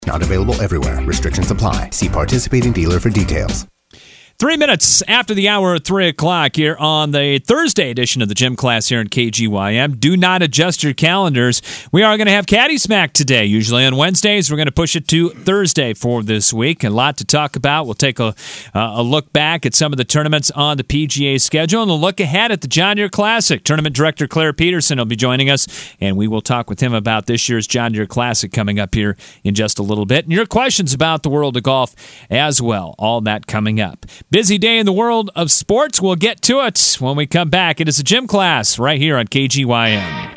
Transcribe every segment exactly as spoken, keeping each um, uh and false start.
Not available everywhere. Restrictions apply. See participating dealer for details. Three minutes after the hour of three o'clock here on the Thursday edition of the Gym Class here in K G Y M. Do not adjust your calendars. We are going to have Caddy Smack today. Usually on Wednesdays, we're going to push it to Thursday for this week. A lot to talk about. We'll take a, uh, a look back at some of the tournaments on the P G A schedule and a look ahead at the John Deere Classic. Tournament Director Claire Peterson will be joining us, and we will talk with him about this year's John Deere Classic coming up here in just a little bit. And your questions about the world of golf as well. All that coming up. Busy day in the world of sports. We'll get to it when we come back. It is a Gym Class right here on K G Y M.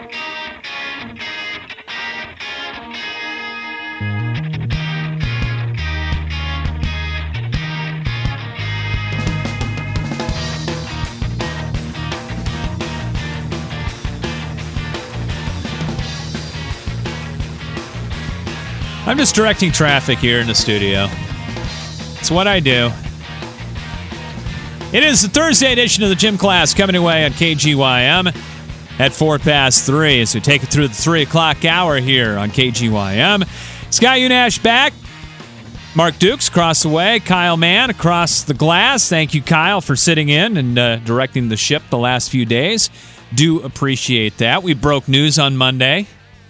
I'm just directing traffic here in the studio. It's what I do. It is the Thursday edition of the Gym Class coming away on K G Y M at four past three as we take it through the three o'clock hour here on K G Y M. Scott Unash back. Mark Dukes across the way. Kyle Mann across the glass. Thank you, Kyle, for sitting in and uh, directing the ship the last few days. Do appreciate that. We broke news on Monday.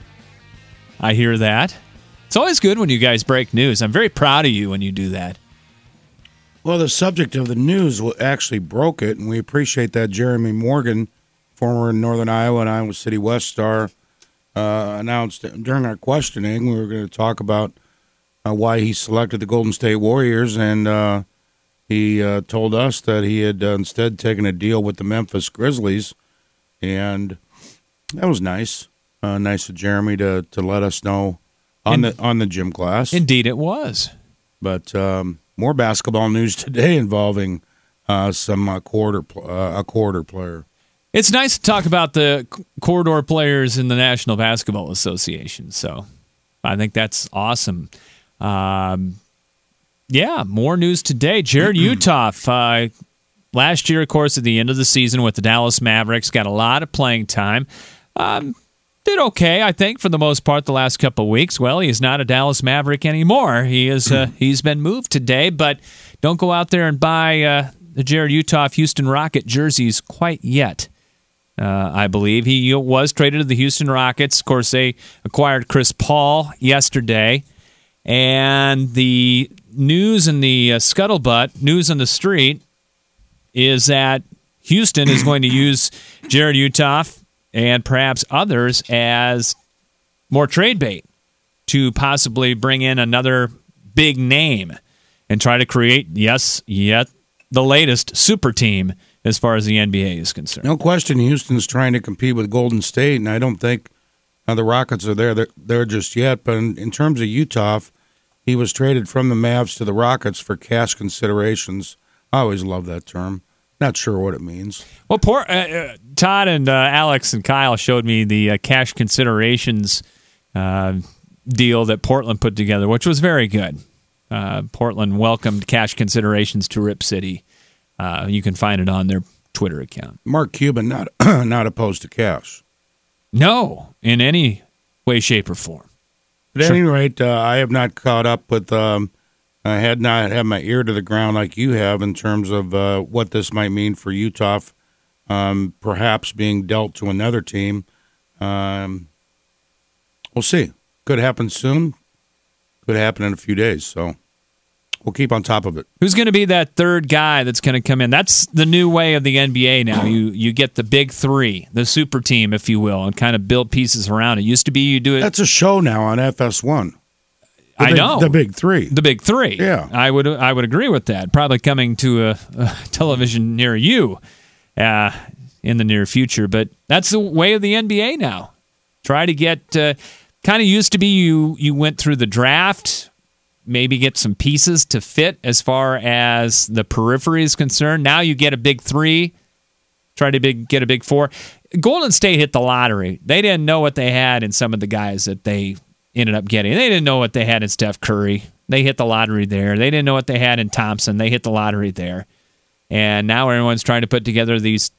I hear that. It's always good when you guys break news. I'm very proud of you when you do that. Well, the subject of the news actually broke it, and we appreciate that. Jeremy Morgan, former Northern Iowa and Iowa City West star, uh, announced during our questioning we were going to talk about uh, why he selected the Golden State Warriors, and uh, he uh, told us that he had uh, instead taken a deal with the Memphis Grizzlies, and that was nice. Uh, nice of Jeremy to, to let us know on In- the on the Gym Class. Indeed, it was. But um, more basketball news today involving uh, some uh, quarter uh, a quarter player. It's nice to talk about the corridor players in the National Basketball Association. So I think that's awesome. Um, yeah, more news today. Jared Utoff, uh, last year, of course, at the end of the season with the Dallas Mavericks, got a lot of playing time. Um, did okay, I think, for the most part the last couple of weeks. Well, he's not a Dallas Maverick anymore. He is. Uh, he's been moved today, but don't go out there and buy uh, the Jared Utoff Houston Rocket jerseys quite yet. Uh, I believe he was traded to the Houston Rockets. Of course, they acquired Chris Paul yesterday, and the news in the uh, scuttlebutt, news on the street, is that Houston is going to use Jared Utoff and perhaps others as more trade bait to possibly bring in another big name and try to create, yes, yet the latest super team as far as the N B A is concerned. No question Houston's trying to compete with Golden State, and I don't think uh, the Rockets are there, there just yet. But in, in terms of Utoff, he was traded from the Mavs to the Rockets for cash considerations. I always love that term. Not sure what it means. Well, poor, uh, uh, Todd and uh, Alex and Kyle showed me the uh, cash considerations uh, deal that Portland put together, which was very good. Uh, Portland welcomed cash considerations to Rip City. Uh, you can find it on their Twitter account. Mark Cuban, not not opposed to cash. No, in any way, shape, or form. At Sure. any rate, uh, I have not caught up with... Um, I had not had my ear to the ground like you have in terms of uh, what this might mean for Utoff, um, perhaps being dealt to another team. Um, we'll see. Could happen soon. Could happen in a few days. So we'll keep on top of it. Who's going to be that third guy that's going to come in? That's the new way of the N B A now. You you get the big three, the super team, if you will, and kind of build pieces around it. Used to be you do it. That's a show now on F S one. The I big, know the big three. The big three. Yeah, I would I would agree with that. Probably coming to a, a television near you uh, in the near future. But that's the way of the N B A now. Try to get uh, kind of used to be you you went through the draft, maybe get some pieces to fit as far as the periphery is concerned. Now you get a big three. Try to big, get a big four. Golden State hit the lottery. They didn't know what they had in some of the guys that they ended up getting. They didn't know what they had in Steph Curry. They hit the lottery there. They didn't know what they had in Thompson. They hit the lottery there. And now everyone's trying to put together these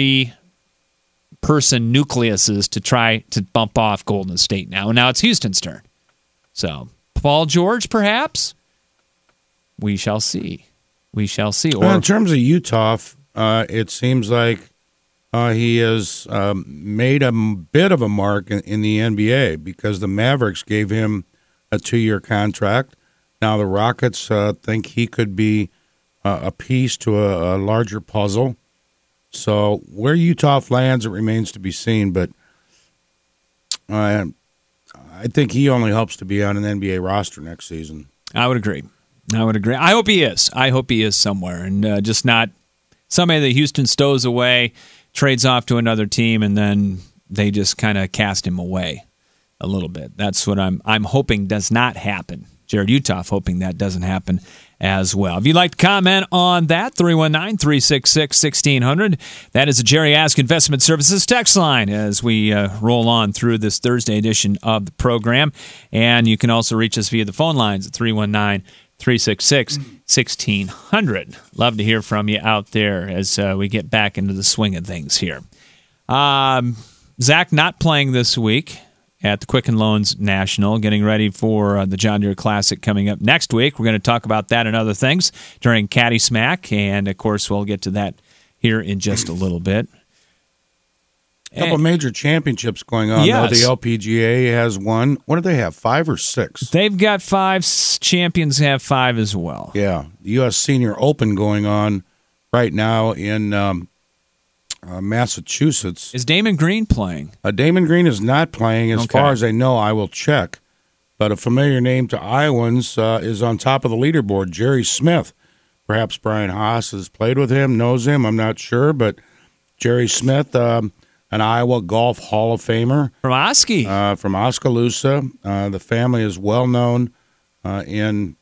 three-person nucleuses to try to bump off Golden State now. And now it's Houston's turn. So Paul George, perhaps? We shall see. We shall see. Or well, in terms of Utah, uh, it seems like uh, he has um, made a bit of a mark in, in the N B A because the Mavericks gave him a two-year contract. Now the Rockets uh, think he could be uh, a piece to a, a larger puzzle. So where Utah lands, it remains to be seen. But uh, I think he only hopes to be on an N B A roster next season. I would agree. I would agree. I hope he is. I hope he is somewhere, and uh, just not somebody that Houston stows away, trades off to another team, and then they just kind of cast him away a little bit. That's what I'm I'm hoping does not happen. Jared Uthoff hoping that doesn't happen as well. If you'd like to comment on that, three one nine, three six six, one six zero zero. That is a Jerry Ask Investment Services text line as we uh, roll on through this Thursday edition of the program. And you can also reach us via the phone lines at three one nine, three six six, one six zero zero. Love to hear from you out there as uh, we get back into the swing of things here. Um, Zach not playing this week at the Quicken Loans National, getting ready for uh, the John Deere Classic coming up next week. We're going to talk about that and other things during Caddy Smack, and, of course, we'll get to that here in just a little bit. A couple of major championships going on. Yes. Though. The L P G A has one. What do they have, five or six? They've got five. Champions have five as well. Yeah. The U S Senior Open going on right now in um, uh, Massachusetts. Is Damon Green playing? Uh, Damon Green is not playing. As Okay. far as I know, I will check. But a familiar name to Iowans uh, is on top of the leaderboard, Jerry Smith. Perhaps Brian Haas has played with him, knows him. I'm not sure. But Jerry Smith, um, an Iowa Golf Hall of Famer. From Oski. Uh, from Oskaloosa. Uh, the family is well known uh, in,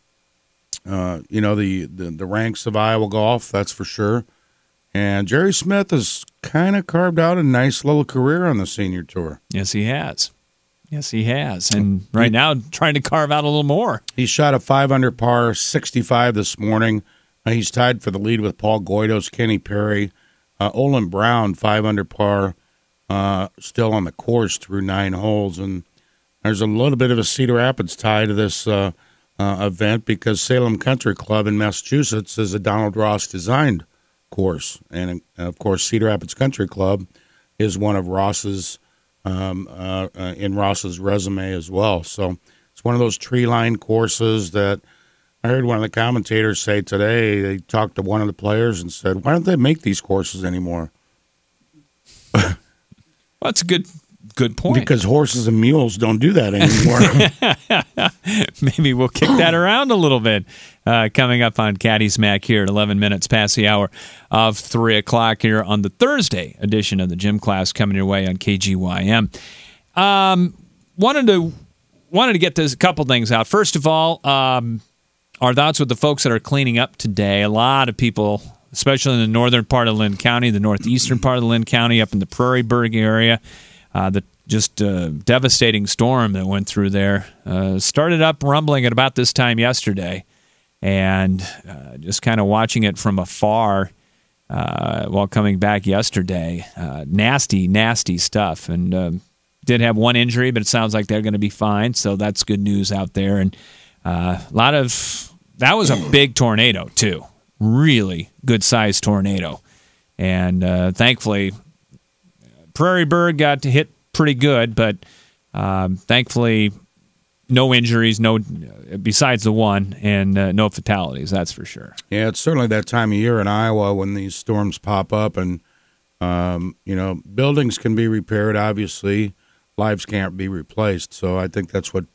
uh, you know, the, the, the ranks of Iowa golf, that's for sure. And Jerry Smith has kind of carved out a nice little career on the senior tour. Yes, he has. Yes, he has. And right now, trying to carve out a little more. He shot a five under par sixty-five this morning. Uh, he's tied for the lead with Paul Goydos, Kenny Perry. Uh, Olin Brown, five under par, uh, still on the course through nine holes. And there's a little bit of a Cedar Rapids tie to this uh, uh, event because Salem Country Club in Massachusetts is a Donald Ross designed course. And, uh, of course, Cedar Rapids Country Club is one of Ross's, um, uh, uh, in Ross's resume as well. So it's one of those tree-lined courses that I heard one of the commentators say today. They talked to one of the players and said, why don't they make these courses anymore? Well, that's a good good point. Because horses and mules don't do that anymore. Maybe we'll kick that around a little bit uh, coming up on Caddy Smack here at eleven minutes past the hour of three o'clock here on the Thursday edition of the Gym Class coming your way on K G Y M. Um, wanted to wanted to get this a couple things out. First of all, um, our thoughts with the folks that are cleaning up today. A lot of people, especially in the northern part of Lynn County, the northeastern part of Lynn County, up in the Prairieburg area. Uh, the just uh, devastating storm that went through there uh, started up rumbling at about this time yesterday, and uh, just kind of watching it from afar uh, while coming back yesterday. Uh, nasty, nasty stuff, and um, did have one injury, but it sounds like they're going to be fine, so that's good news out there. And uh, a lot of that was a big tornado too, really good sized tornado, and uh, thankfully. Prairieburg got to hit pretty good, but um, thankfully no injuries, no besides the one, and uh, no fatalities, that's for sure. Yeah, it's certainly that time of year in Iowa when these storms pop up, and, um, you know, buildings can be repaired, obviously. Lives can't be replaced, so I think that's what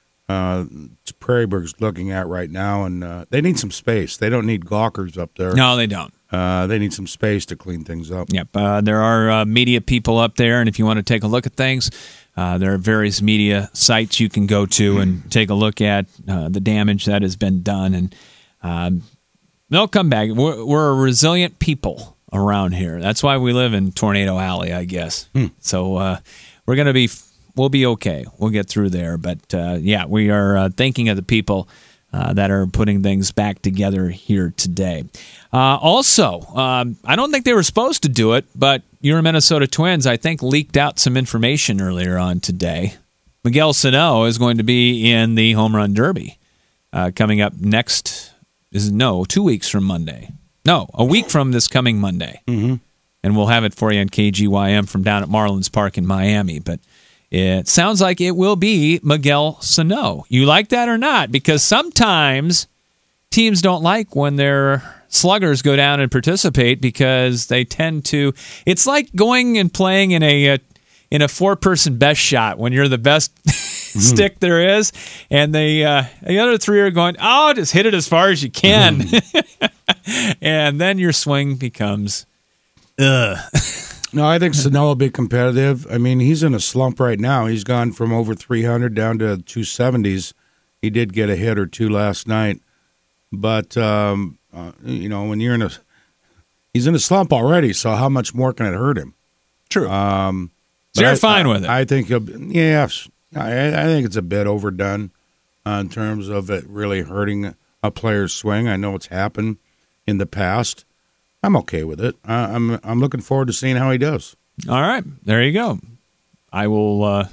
uh, Prairieburg's looking at right now, and uh, they need some space. They don't need gawkers up there. No, they don't. Uh, they need some space to clean things up. Yep. Uh, there are uh, media people up there, and if you want to take a look at things, uh, there are various media sites you can go to and take a look at uh, the damage that has been done. And um, they'll come back. We're, we're a resilient people around here. That's why we live in Tornado Alley, I guess. Hmm. So uh, we're going to be, we'll be okay. We'll get through there. But, uh, yeah, we are uh, thinking of the people Uh, that are putting things back together here today. Uh, also, um, I don't think they were supposed to do it, but your Minnesota Twins, I think, leaked out some information earlier on today. Miguel Sano is going to be in the Home Run Derby uh, coming up next, is no, two weeks from Monday. No, a week from this coming Monday. Mm-hmm. And we'll have it for you on K G Y M from down at Marlins Park in Miami. But it sounds like it will be Miguel Sano. You like that or not? Because sometimes teams don't like when their sluggers go down and participate because they tend to. It's like going and playing in a, a in a four-person best shot when you're the best mm-hmm. stick there is, and they uh, the other three are going, oh, just hit it as far as you can, mm-hmm. and then your swing becomes, ugh. No, I think Sano will be competitive. I mean, he's in a slump right now. He's gone from over three hundred down to two seventies. He did get a hit or two last night, but um, uh, you know, when you're in a, he's in a slump already. So how much more can it hurt him? True. Um, so you're I, fine I, with it. I think, he'll, yes, I, I think it's a bit overdone uh, in terms of it really hurting a player's swing. I know it's happened in the past. I'm okay with it. Uh, I'm I'm looking forward to seeing how he does. All right, there you go. I will. Uh,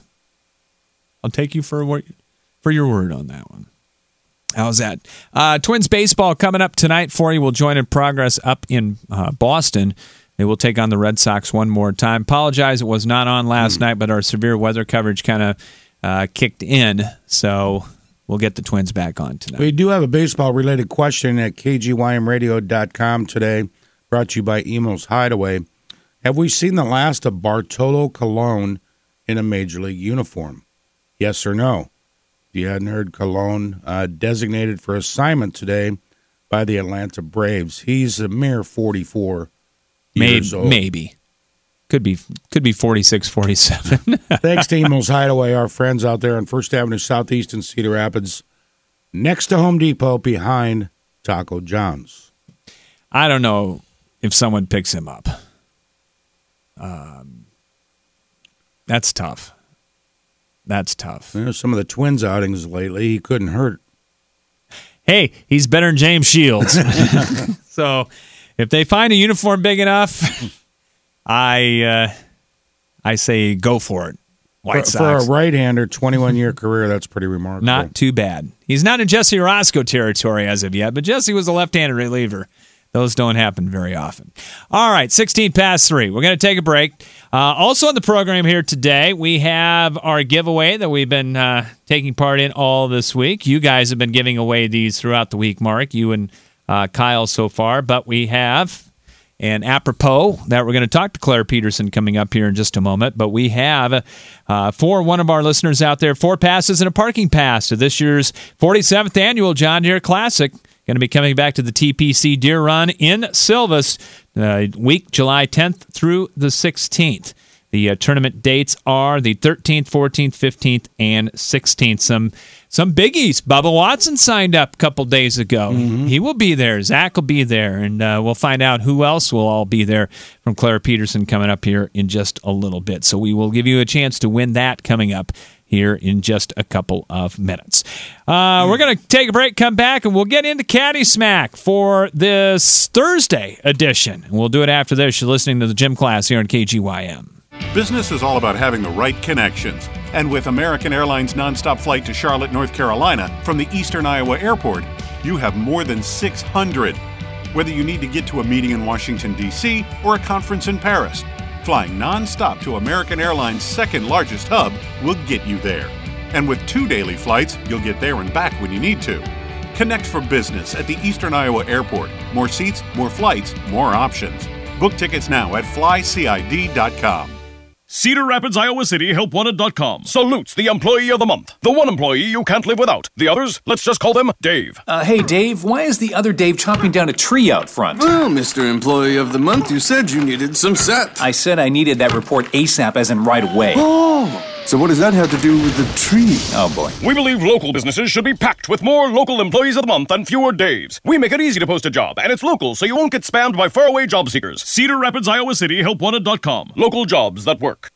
I'll take you for a, for your word on that one. How's that? Uh, Twins baseball coming up tonight for you. We'll join in progress up in uh, Boston. They will take on the Red Sox one more time. Apologize, it was not on last mm. night, but our severe weather coverage kind of uh, kicked in, so we'll get the Twins back on tonight. We do have a baseball-related question at K G Y M radio dot com today, brought to you by Emo's Hideaway. Have we seen the last of Bartolo Colon in a Major League uniform? Yes or no? If you hadn't heard, Colon uh, designated for assignment today by the Atlanta Braves. He's a mere forty-four years old. Maybe. Could be could be forty-six, forty-seven. Thanks to Emo's Hideaway, our friends out there on First Avenue Southeast in Cedar Rapids, next to Home Depot, behind Taco John's. I don't know if someone picks him up. Um, that's tough. That's tough. You know, some of the Twins outings lately, he couldn't hurt. Hey, he's better than James Shields. So if they find a uniform big enough, I uh, I say go for it. White for, Sox. For a right-hander, twenty-one-year career, that's pretty remarkable. Not too bad. He's not in Jesse Orozco territory as of yet, but Jesse was a left-handed reliever. Those don't happen very often. All right, sixteen past three. We're going to take a break. Uh, also on the program here today, we have our giveaway that we've been uh, taking part in all this week. You guys have been giving away these throughout the week, Mark, you and uh, Kyle so far. But we have, and apropos that we're going to talk to Claire Peterson coming up here in just a moment, but we have, uh, for one of our listeners out there, four passes and a parking pass to this year's forty-seventh Annual John Deere Classic. Going to be coming back to the T P C Deer Run in Silvis, uh, week July tenth through the sixteenth. The uh, tournament dates are the thirteenth, fourteenth, fifteenth, and sixteenth. Some some biggies. Bubba Watson signed up a couple days ago. Mm-hmm. He will be there. Zach will be there. And uh, we'll find out who else will all be there from Claire Peterson coming up here in just a little bit. So we will give you a chance to win that coming up here in just a couple of minutes. Uh, we're going to take a break, come back, and we'll get into Caddy Smack for this Thursday edition. We'll do it after this. You're listening to the gym class here on K G Y M. Business is all about having the right connections. And with American Airlines nonstop flight to Charlotte, North Carolina from the Eastern Iowa Airport, you have more than six hundred. Whether you need to get to a meeting in Washington, D C or a conference in Paris, flying nonstop to American Airlines' second largest hub will get you there. And with two daily flights, you'll get there and back when you need to. Connect for business at the Eastern Iowa Airport. More seats, more flights, more options. Book tickets now at fly C I D dot com. Cedar Rapids, Iowa City, help wanted dot com salutes the employee of the month. The one employee you can't live without. The others, let's just call them Dave. Uh, hey, Dave, why is the other Dave chopping down a tree out front? Well, Mister Employee of the Month, you said you needed some sets. I said I needed that report ASAP, as in right away. Oh, so what does that have to do with the tree? Oh, boy. We believe local businesses should be packed with more local employees of the month and fewer Daves. We make it easy to post a job, and it's local, so you won't get spammed by faraway job seekers. Cedar Rapids, Iowa City, help wanted dot com. Local jobs that work.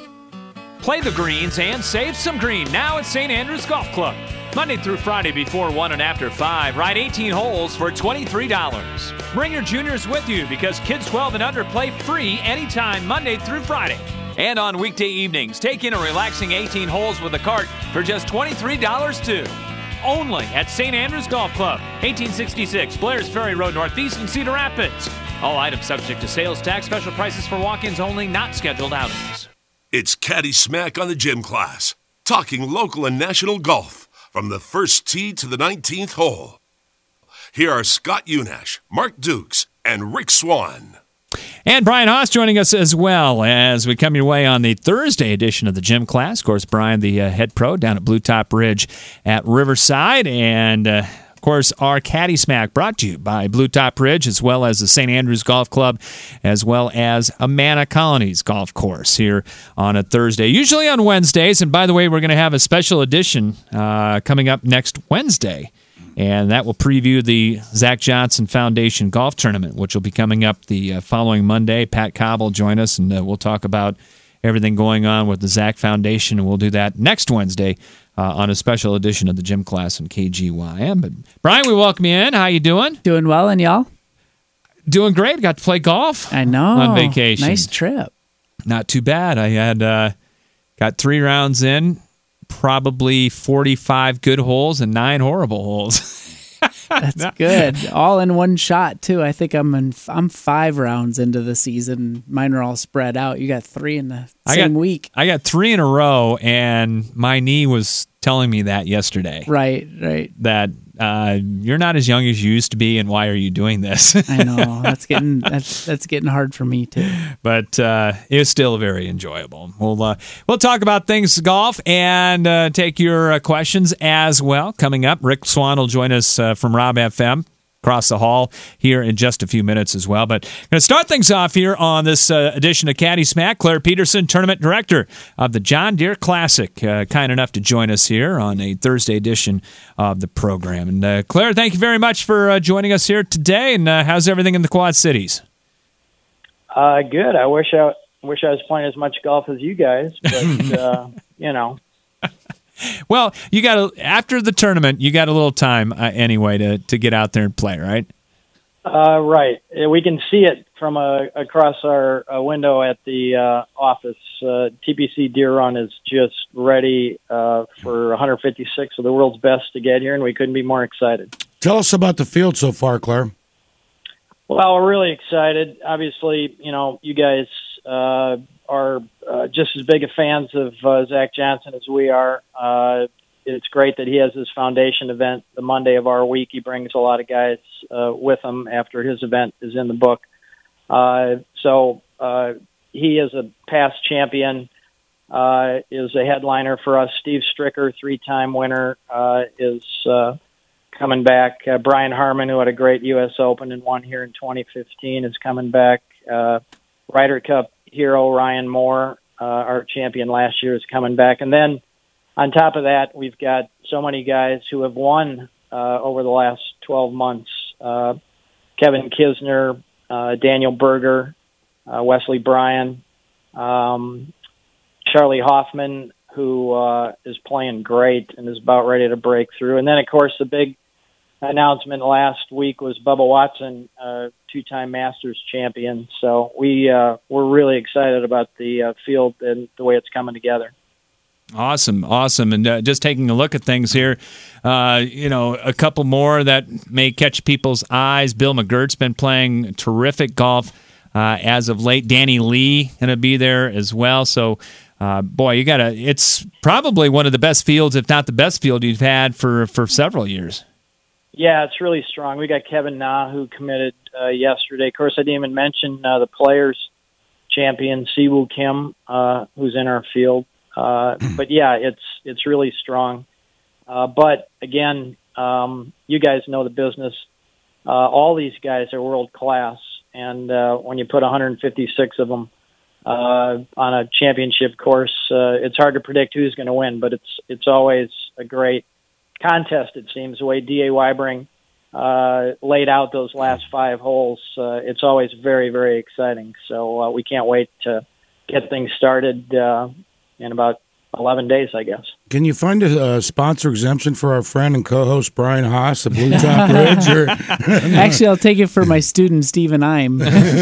Play the greens and save some green now at Saint Andrews Golf Club. Monday through Friday before one and after five. Ride eighteen holes for twenty-three dollars. Bring your juniors with you because kids twelve and under play free anytime Monday through Friday. And on weekday evenings, take in a relaxing eighteen holes with a cart for just twenty-three dollars too. Only at Saint Andrews Golf Club, eighteen sixty-six Blair's Ferry Road Northeast in Cedar Rapids. All items subject to sales tax. Special prices for walk-ins only, not scheduled outings. It's Caddy Smack on the Gym Class, talking local and national golf from the first tee to the nineteenth hole. Here are Scott Unash, Mark Dukes, and Rick Swan. And Brian Haas joining us as well as we come your way on the Thursday edition of the Gym Class. Of course, Brian, the uh, head pro down at Blue Top Ridge at Riverside. And, uh, of course, our Caddy Smack brought to you by Blue Top Ridge, as well as the Saint Andrews Golf Club, as well as Amana Colonies Golf Course here on a Thursday, usually on Wednesdays. And, by the way, we're going to have a special edition uh, coming up next Wednesday. And that will preview the Zach Johnson Foundation Golf Tournament, which will be coming up the uh, following Monday. Pat Cobb will join us, and uh, we'll talk about everything going on with the Zach Foundation, and we'll do that next Wednesday uh, on a special edition of the Gym Class on K G Y M. But Brian, we welcome you in. How you doing? Doing well, and y'all? Doing great. Got to play golf. I know. On vacation. Nice trip. Not too bad. I had uh, got three rounds in. Probably forty-five good holes and nine horrible holes. That's good. All in one shot too. I think I'm in. I'm five rounds into the season. Mine are all spread out. You got three in the I same got, week. I got three in a row, and my knee was telling me that yesterday. Right, right. That uh, you're not as young as you used to be, and why are you doing this? I know that's getting that's that's getting hard for me too. But uh, it was still very enjoyable. We'll uh, we'll talk about things golf and uh, take your uh, questions as well. Coming up, Rick Swan will join us uh, from Rob F M across the hall here in just a few minutes as well. But going to start things off here on this uh, edition of Caddy Smack. Claire Peterson, Tournament Director of the John Deere Classic, uh, kind enough to join us here on a Thursday edition of the program. And uh, Claire, thank you very much for uh, joining us here today. And uh, how's everything in the Quad Cities? Uh, good. I wish I wish I was playing as much golf as you guys, but uh, you know. Well, you got a, after the tournament, you got a little time uh, anyway to, to get out there and play, right? Uh, right. We can see it from uh, across our uh, window at the uh, office. Uh, T P C Deer Run is just ready uh, for one hundred fifty-six of the world's best to get here, and we couldn't be more excited. Tell us about the field so far, Claire. Well, we're really excited. Obviously, you know, you guys uh, are uh, just as big a fans of uh, Zach Johnson as we are. Uh, it's great that he has his foundation event the Monday of our week. He brings a lot of guys uh, with him after his event is in the book. Uh, so uh, he is a past champion, uh, is a headliner for us. Steve Stricker, three-time winner, uh, is uh, coming back. Uh, Brian Harmon, who had a great U S Open and won here in twenty fifteen, is coming back. Uh, Ryder Cup hero Ryan Moore, uh, our champion last year, is coming back. And then on top of that, we've got so many guys who have won uh, over the last twelve months. Uh, Kevin Kisner, uh, Daniel Berger, uh, Wesley Bryan, um, Charlie Hoffman, who uh, is playing great and is about ready to break through. And then, of course, the big announcement last week was Bubba Watson, uh, two-time Masters champion. So we, uh, we're really excited about the uh, field and the way it's coming together. Awesome, awesome. And uh, just taking a look at things here, uh, you know, a couple more that may catch people's eyes. Bill McGirt's been playing terrific golf uh, as of late. Danny Lee going to be there as well. So, uh, boy, you got to, it's probably one of the best fields, if not the best field you've had for, for several years. Yeah, it's really strong. We got Kevin Na, who committed uh, yesterday. Of course, I didn't even mention uh, the Players champion, Siwoo Kim, uh, who's in our field. Uh, but yeah, it's it's really strong. Uh, but again, um, you guys know the business. Uh, all these guys are world class, and uh, when you put one hundred fifty-six of them uh, on a championship course, uh, it's hard to predict who's going to win. But it's it's always a great contest. It seems the way D A Weibring uh, laid out those last five holes. Uh, it's always very very exciting. So uh, we can't wait to get things started. Uh, in about eleven days, I guess. Can you find a uh, sponsor exemption for our friend and co-host Brian Haas of Blue Top Ridge? Or Actually, I'll take it for my student Stephen Ime.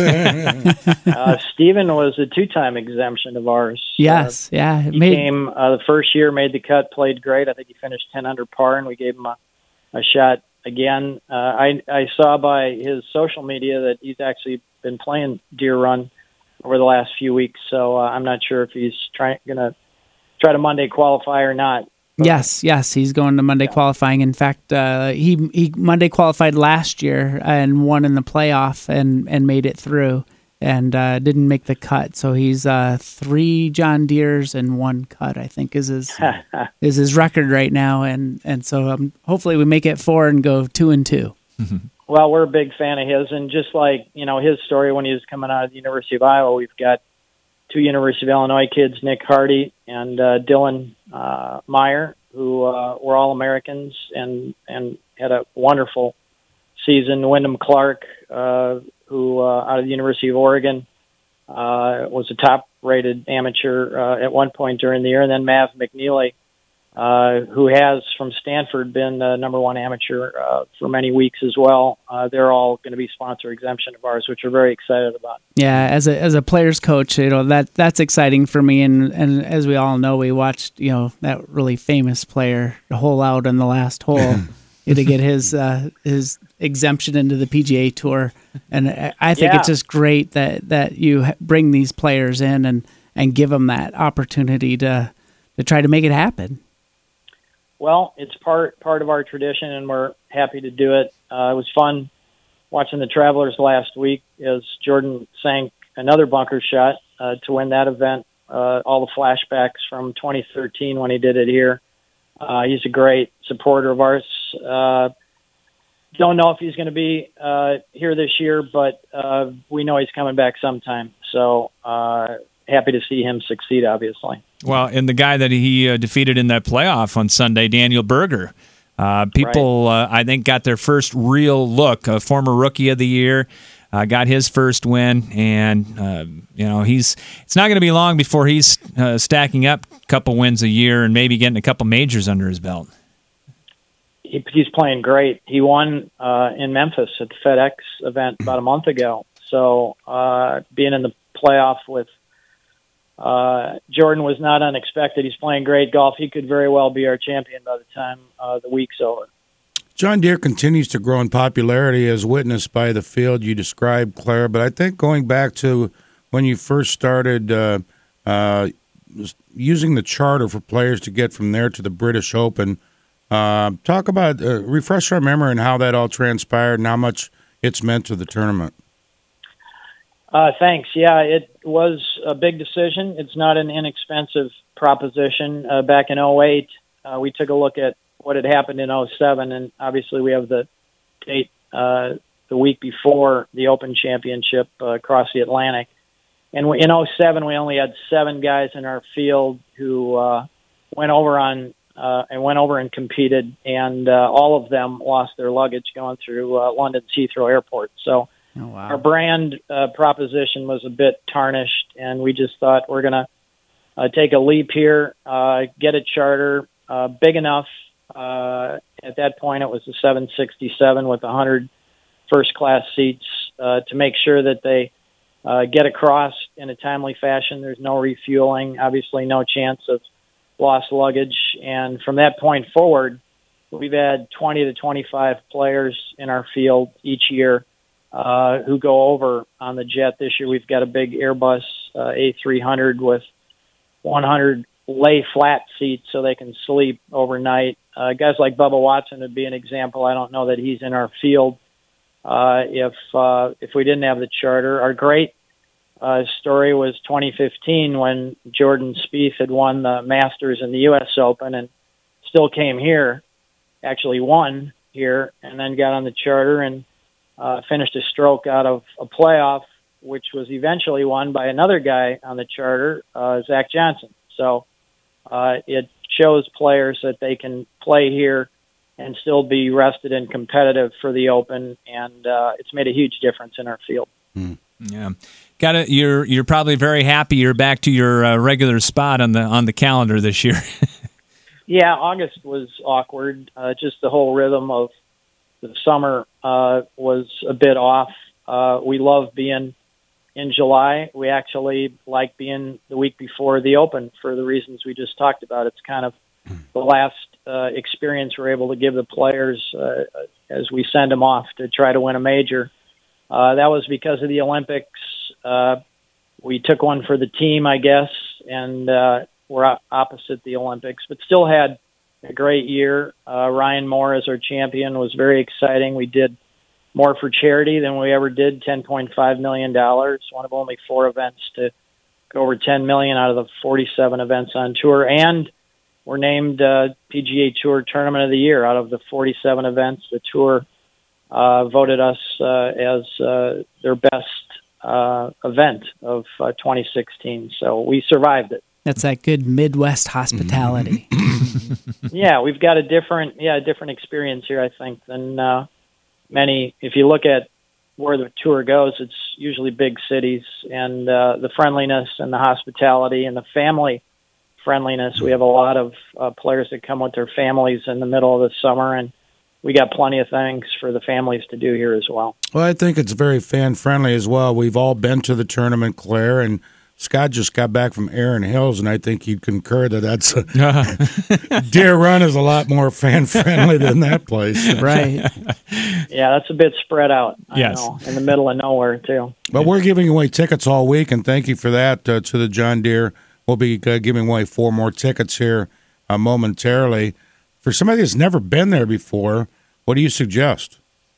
uh, Stephen was a two-time exemption of ours. Yes, uh, yeah. He made... came uh, the first year, made the cut, played great. I think he finished ten under par, and we gave him a, a shot again. Uh, I I saw by his social media that he's actually been playing Deer Run over the last few weeks, so uh, I'm not sure if he's trying going to try to Monday qualify or not. But, yes, yes, he's going to Monday yeah. qualifying. In fact, uh, he he Monday qualified last year and won in the playoff and, and made it through and uh, didn't make the cut. So he's uh, three John Deeres and one cut, I think, is his is his record right now. And and so um, hopefully we make it four and go two and two. Well, we're a big fan of his, and just like you know his story when he was coming out of the University of Iowa, we've got two University of Illinois kids, Nick Hardy and uh, Dylan uh, Meyer, who uh, were all Americans and, and had a wonderful season. Wyndham Clark, uh, who uh, out of the University of Oregon, uh, was a top-rated amateur uh, at one point during the year. And then Mav McNeely, uh, who has, from Stanford, been the number one amateur uh, for many weeks as well. Uh, they're all going to be sponsor exemption of ours, which we're very excited about. Yeah, as a as a player's coach, you know that that's exciting for me. And, and as we all know, we watched you know that really famous player hole out on the last hole to get his uh, his exemption into the P G A Tour. And I think yeah. it's just great that that you bring these players in and, and give them that opportunity to to try to make it happen. Well, it's part part of our tradition, and we're happy to do it. Uh, it was fun watching the Travelers last week as Jordan sank another bunker shot uh, to win that event. Uh, all the flashbacks from twenty thirteen when he did it here. Uh, he's a great supporter of ours. Uh, don't know if he's going to be uh, here this year, but uh, we know he's coming back sometime. So uh, happy to see him succeed, obviously. Well, and the guy that he uh, defeated in that playoff on Sunday, Daniel Berger, uh, people, right. uh, I think, got their first real look. A former Rookie of the Year, uh, got his first win, and uh, you know he's. It's not going to be long before he's uh, stacking up a couple wins a year and maybe getting a couple majors under his belt. He, he's playing great. He won uh, in Memphis at the FedEx event about a month ago. So uh, being in the playoff with Uh, Jordan was not unexpected. He's playing great golf. He could very well be our champion by the time uh, the week's over. John Deere continues to grow in popularity as witnessed by the field you described, Claire. But I think going back to when you first started uh, uh, using the charter for players to get from there to the British Open, uh, talk about, uh, refresh our memory on how that all transpired and how much it's meant to the tournament. Uh, thanks. Yeah, it was a big decision. It's not an inexpensive proposition. Uh, back in oh eight, uh, we took a look at what had happened in oh seven, and obviously we have the date uh, the week before the Open Championship uh, across the Atlantic. And we, in oh seven, we only had seven guys in our field who uh, went over on uh, and went over and competed, and uh, all of them lost their luggage going through uh, London's Heathrow Airport. So. Oh, wow. Our brand uh, proposition was a bit tarnished, and we just thought we're going to uh, take a leap here, uh, get a charter uh, big enough. Uh, at that point, it was the seven sixty-seven with one hundred first-class seats uh, to make sure that they uh, get across in a timely fashion. There's no refueling, obviously no chance of lost luggage. And from that point forward, we've had twenty to twenty-five players in our field each year Uh, who go over on the jet. This year we've got a big Airbus uh, A three hundred with one hundred lay flat seats so they can sleep overnight. Uh, guys like Bubba Watson would be an example. I don't know that he's in our field uh, if uh, if we didn't have the charter. Our great uh, story was twenty fifteen when Jordan Spieth had won the Masters and the U S Open and still came here, actually won here, and then got on the charter and Uh, finished a stroke out of a playoff, which was eventually won by another guy on the charter, uh, Zach Johnson. So uh, it shows players that they can play here and still be rested and competitive for the Open, and uh, it's made a huge difference in our field. Mm. Yeah. got it. You're you're probably very happy you're back to your uh, regular spot on the on the calendar this year. Yeah, August was awkward. Uh, just the whole rhythm of the summer uh, was a bit off. Uh, we love being in July. We actually like being the week before the Open for the reasons we just talked about. It's kind of the last uh, experience we're able to give the players uh, as we send them off to try to win a major. Uh, that was because of the Olympics. Uh, we took one for the team, I guess, and uh, we're op- opposite the Olympics, but still had a great year. Uh, Ryan Moore as our champion was very exciting. We did more for charity than we ever did, ten point five million dollars, one of only four events to go over ten million dollars out of the forty-seven events on tour. And we're named uh, P G A Tour Tournament of the Year out of the forty-seven events. The Tour uh, voted us uh, as uh, their best uh, event of uh, twenty sixteen. So we survived it. That's that good Midwest hospitality. Yeah, we've got a different, yeah, a different experience here, I think, than uh, many. If you look at where the tour goes, it's usually big cities, and uh, the friendliness and the hospitality and the family friendliness. We have a lot of uh, players that come with their families in the middle of the summer, and we got plenty of things for the families to do here as well. Well, I think it's very fan-friendly as well. We've all been to the tournament, Claire, and Scott just got back from Erin Hills, and I think he'd concur that that's a, Deer Run is a lot more fan-friendly than that place. Right. Yeah, that's a bit spread out, I yes. know, in the middle of nowhere, too. But we're giving away tickets all week, and thank you for that uh, to the John Deere. We'll be uh, giving away four more tickets here uh, momentarily. For somebody that's never been there before, what do you suggest?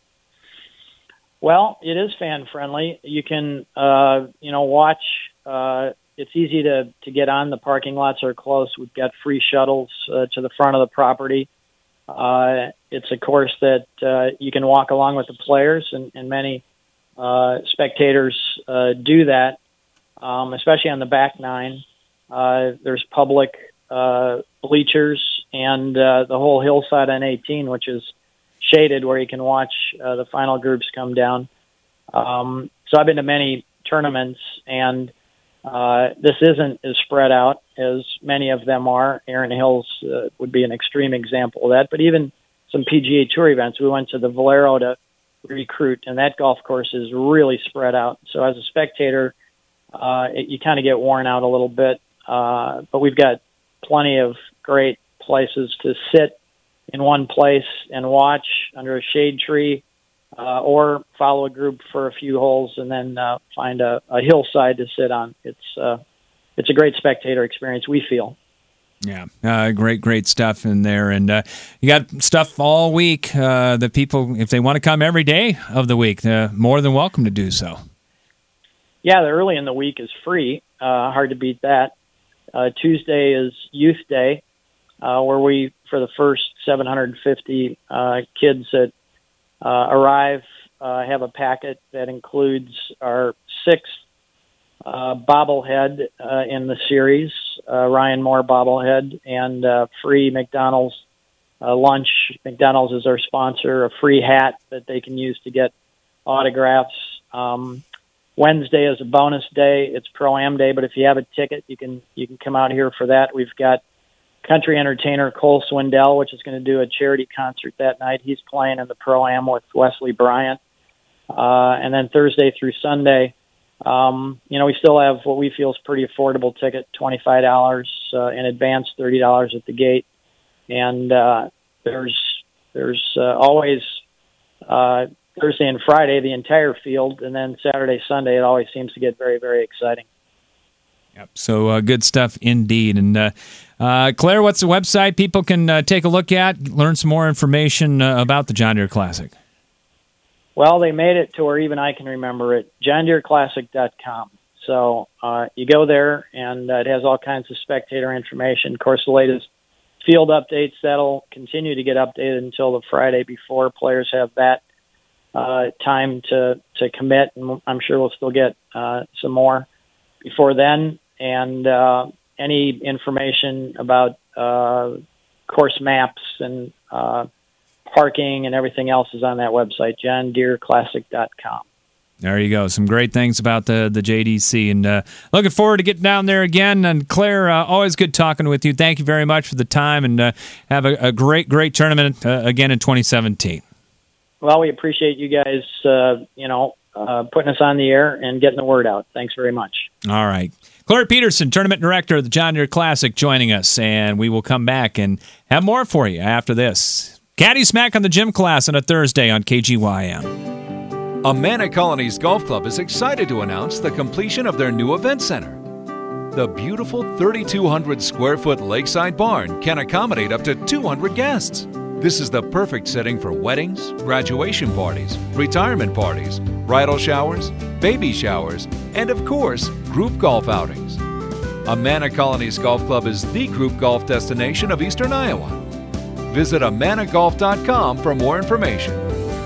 Well, it is fan-friendly. You can, uh, you know, watch. Uh, it's easy to, to get on. The parking lots are close. We've got free shuttles uh, to the front of the property. Uh, it's a course that uh, you can walk along with the players, and, and many uh, spectators uh, do that, um, especially on the back nine. Uh, there's public uh, bleachers and uh, the whole hillside on eighteen, which is shaded, where you can watch uh, the final groups come down. Um, so I've been to many tournaments, and uh, this isn't as spread out as many of them are. Erin Hills uh, would be an extreme example of that, but even some P G A Tour events. We went to the Valero to recruit, and that golf course is really spread out. So as a spectator, uh, it, you kind of get worn out a little bit, uh, but we've got plenty of great places to sit in one place and watch under a shade tree, uh, or follow a group for a few holes and then uh, find a, a hillside to sit on. It's uh, it's a great spectator experience, we feel. Yeah, uh, great, great stuff in there. And uh, you got stuff all week uh, that people, if they want to come every day of the week, they're more than welcome to do so. Yeah, the early in the week is free. Uh, hard to beat that. Uh, Tuesday is Youth Day, uh, where we, for the first seven hundred fifty uh, kids that uh, arrive, uh, have a packet that includes our sixth uh, bobblehead uh, in the series, uh, Ryan Moore bobblehead, and uh, free McDonald's uh, lunch. McDonald's is our sponsor, a free hat that they can use to get autographs. Um, Wednesday is a bonus day. It's Pro-Am Day, but if you have a ticket, you can you can come out here for that. We've got country entertainer Cole Swindell, which is going to do a charity concert that night. He's playing in the Pro-Am with Wesley Bryant. Uh, and then Thursday through Sunday, um, you know, we still have what we feel is pretty affordable ticket, twenty-five dollars uh, in advance, thirty dollars at the gate. And uh, there's there's uh, always uh, Thursday and Friday, the entire field, and then Saturday, Sunday, it always seems to get very, very exciting. Yep. So uh, good stuff indeed. And uh, uh, Claire, what's the website people can uh, take a look at, learn some more information uh, about the John Deere Classic? Well, they made it to where even I can remember it, john deere classic dot com. So uh, you go there, and uh, it has all kinds of spectator information. Of course, the latest field updates, that'll continue to get updated until the Friday before. Players have that uh, time to, to commit, and I'm sure we'll still get uh, some more before then. And uh, any information about uh, course maps and uh, parking and everything else is on that website, john deere classic dot com. There you go. Some great things about the, the J D C. And uh, looking forward to getting down there again. And Claire, uh, always good talking with you. Thank you very much for the time. And uh, have a, a great, great tournament uh, again in twenty seventeen. Well, we appreciate you guys, uh, you know, uh, putting us on the air and getting the word out. Thanks very much. All right. Claire Peterson, Tournament Director of the John Deere Classic, joining us. And we will come back and have more for you after this. Caddy Smack on the Gym Class on a Thursday on K G Y M. Amana Colonies Golf Club is excited to announce the completion of their new event center. The beautiful thirty-two hundred square foot lakeside barn can accommodate up to two hundred guests. This is the perfect setting for weddings, graduation parties, retirement parties, bridal showers, baby showers, and of course, group golf outings. Amana Colonies Golf Club is the group golf destination of Eastern Iowa. Visit amana golf dot com for more information.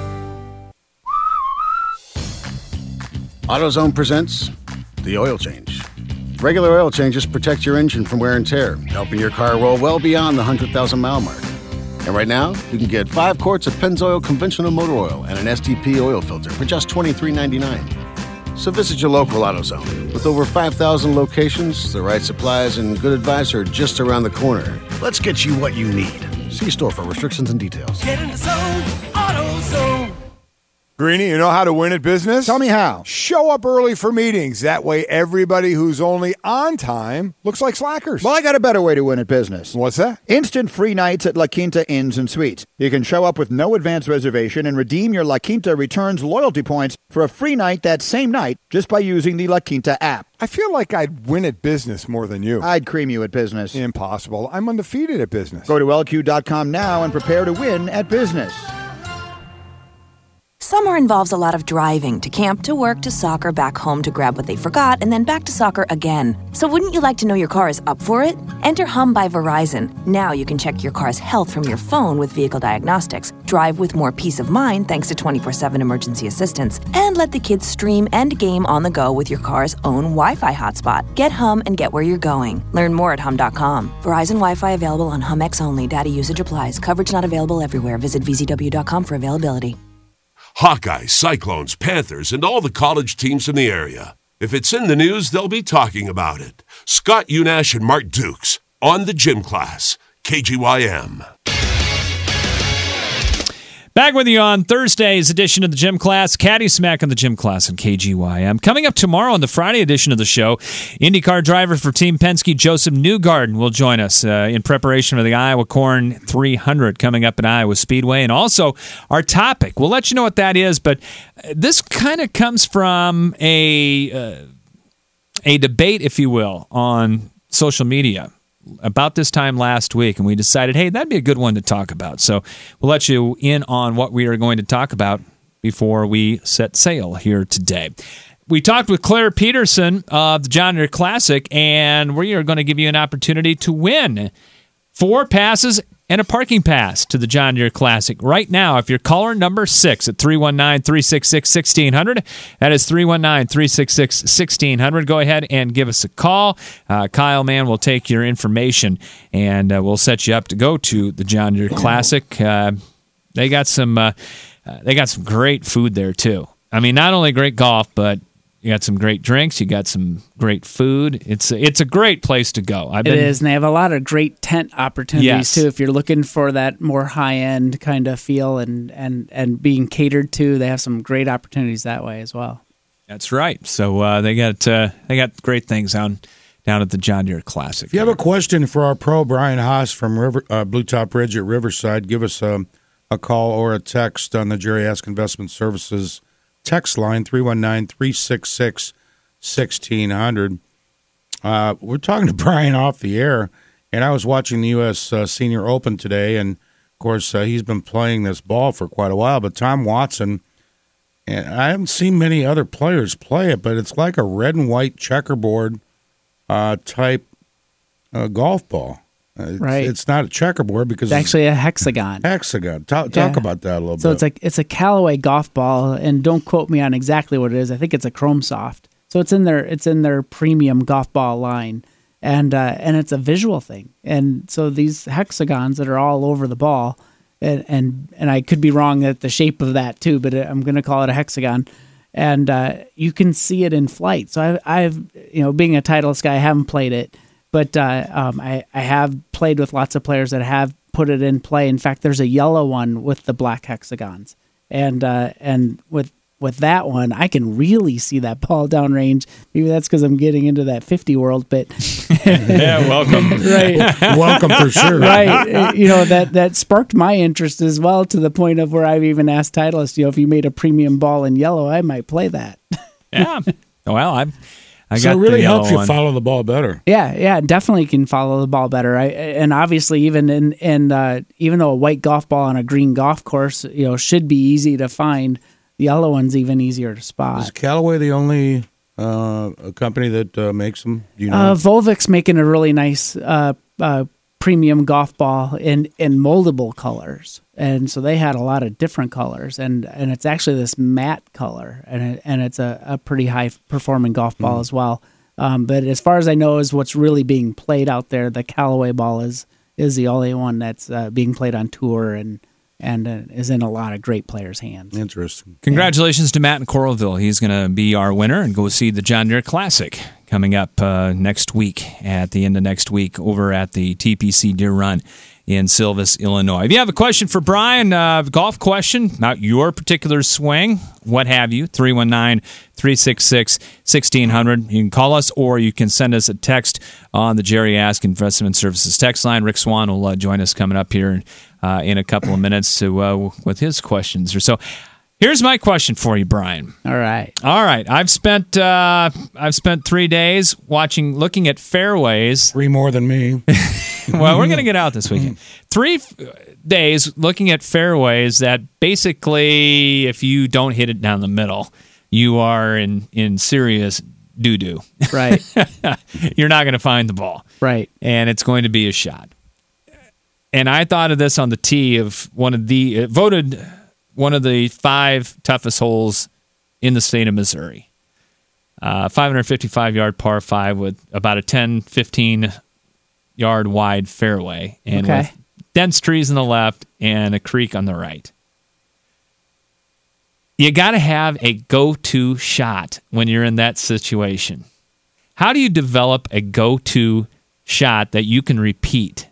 AutoZone presents the oil change. Regular oil changes protect your engine from wear and tear, helping your car roll well beyond the one hundred thousand mile mark. And right now, you can get five quarts of Pennzoil conventional motor oil and an S T P oil filter for just twenty-three ninety-nine. So visit your local AutoZone. With over five thousand locations, the right supplies, and good advice are just around the corner. Let's get you what you need. See store for restrictions and details. Get in the zone, AutoZone. Greenie, you know how to win at business? Tell me how. Show up early for meetings. That way everybody who's only on time looks like slackers. Well, I got a better way to win at business. What's that? Instant free nights at La Quinta Inns and Suites. You can show up with no advance reservation and redeem your La Quinta Returns loyalty points for a free night that same night just by using the La Quinta app. I feel like I'd win at business more than you. I'd cream you at business. Impossible. I'm undefeated at business. Go to L Q dot com now and prepare to win at business. Summer involves a lot of driving, to camp, to work, to soccer, back home to grab what they forgot, and then back to soccer again. So wouldn't you like to know your car is up for it? Enter Hum by Verizon. Now you can check your car's health from your phone with vehicle diagnostics, drive with more peace of mind thanks to twenty-four seven emergency assistance, and let the kids stream and game on the go with your car's own Wi-Fi hotspot. Get Hum and get where you're going. Learn more at hum dot com. Verizon Wi-Fi available on HumX only. Data usage applies. Coverage not available everywhere. Visit v z w dot com for availability. Hawkeyes, Cyclones, Panthers, and all the college teams in the area. If it's in the news, they'll be talking about it. Scott Unash and Mark Dukes on the Gym Class, K G Y M. Back with you on Thursday's edition of the Gym Class, Caddy Smack on the Gym Class on K G Y M. Coming up tomorrow on the Friday edition of the show, IndyCar driver for Team Penske, Joseph Newgarden, will join us uh, in preparation for the Iowa Corn three hundred coming up at Iowa Speedway. And also our topic, we'll let you know what that is, but this kind of comes from a uh, a debate, if you will, on social media about this time last week, and we decided, hey, that'd be a good one to talk about. So we'll let you in on what we are going to talk about before we set sail here today. We talked with Claire Peterson of the John Deere Classic, and we are going to give you an opportunity to win four passes and a parking pass to the John Deere Classic. Right now, if you're caller number six at three one nine, three six six, one six zero zero, that is three one nine, three six six, one six zero zero, go ahead and give us a call. Uh, Kyle Mann will take your information, and uh, we'll set you up to go to the John Deere Classic. Uh, they got some uh, uh, they got some great food there, too. I mean, not only great golf, but you got some great drinks. You got some great food. It's a, it's a great place to go. I've been, it is, and they have a lot of great tent opportunities, yes. too. If you're looking for that more high-end kind of feel and, and, and being catered to, they have some great opportunities that way as well. That's right. So uh, they got uh, they got great things on down at the John Deere Classic. If you have a question for our pro, Brian Haas from River, uh, Blue Top Ridge at Riverside, give us a, a call or a text on the Jerry Ask Investment Services text line, three one nine, three six six, one six zero zero. Uh, we're talking to Brian off the air, and I was watching the U S Uh, Senior Open today, and, of course, uh, he's been playing this ball for quite a while, but Tom Watson, and I haven't seen many other players play it, but it's like a red and white checkerboard uh, type uh, golf ball. It's, right. It's not a checkerboard because it's actually a hexagon. Hexagon. Talk, talk Yeah. about that a little So bit. it's like it's a Callaway golf ball, and don't quote me on exactly what it is. I think it's a Chrome Soft. So it's in their it's in their premium golf ball line, and uh, and it's a visual thing. And so these hexagons that are all over the ball, and and, and I could be wrong at the shape of that too, but I'm going to call it a hexagon. and uh, you can see it in flight. So I've, I've, you know, being a Titleist guy, I haven't played it, but uh, um, I, I have played with lots of players that have put it in play. In fact, there's a yellow one with the black hexagons, and uh, and with with that one, I can really see that ball downrange. Maybe that's because I'm getting into that fifty world, but yeah, welcome, right, welcome for sure, right. You know, that that sparked my interest as well, to the point of where I've even asked Titleist, you know, if you made a premium ball in yellow, I might play that. Yeah, well, I'm. I so got it really the yellow helps you one. follow the ball better. Yeah, yeah, definitely can follow the ball better. I, and obviously, even in in uh, even though a white golf ball on a green golf course, you know, should be easy to find, the yellow one's even easier to spot. Is Callaway the only uh, a company that uh, makes them? Do you know? Uh, Volvic's making a really nice uh, uh, premium golf ball in, in moldable colors, and so they had a lot of different colors, and, and it's actually this matte color, and it, and it's a, a pretty high performing golf ball mm. as well. Um, but as far as I know, is what's really being played out there, the Callaway ball is is the only one that's uh, being played on tour and and uh, is in a lot of great players' hands. Interesting. Congratulations to Matt in Coralville. He's going to be our winner and go see the John Deere Classic coming up uh, next week, at the end of next week, over at the T P C Deer Run in Silvis, Illinois. If you have a question for Brian, uh, golf question about your particular swing, what have you, three one nine, three six six, one six zero zero. You can call us, or you can send us a text on the Jerry Ask Investment Services text line. Rick Swan will uh, join us coming up here uh, in a couple of minutes to uh, with his questions or so. Here's my question for you, Brian. All right. All right. I've spent uh, I've spent three days watching, looking at fairways. Three more than me. Well, we're going to get out this weekend. Three f- days looking at fairways that basically, if you don't hit it down the middle, you are in, in serious doo-doo. Right. You're not going to find the ball. Right. And it's going to be a shot. And I thought of this on the tee of one of the, uh, voted one of the five toughest holes in the state of Missouri. Uh, five fifty-five yard par five with about a ten, fifteen yard wide fairway, and okay. with dense trees on the left and a creek on the right. You got to have a go-to shot when you're in that situation. How do you develop a go-to shot that you can repeat?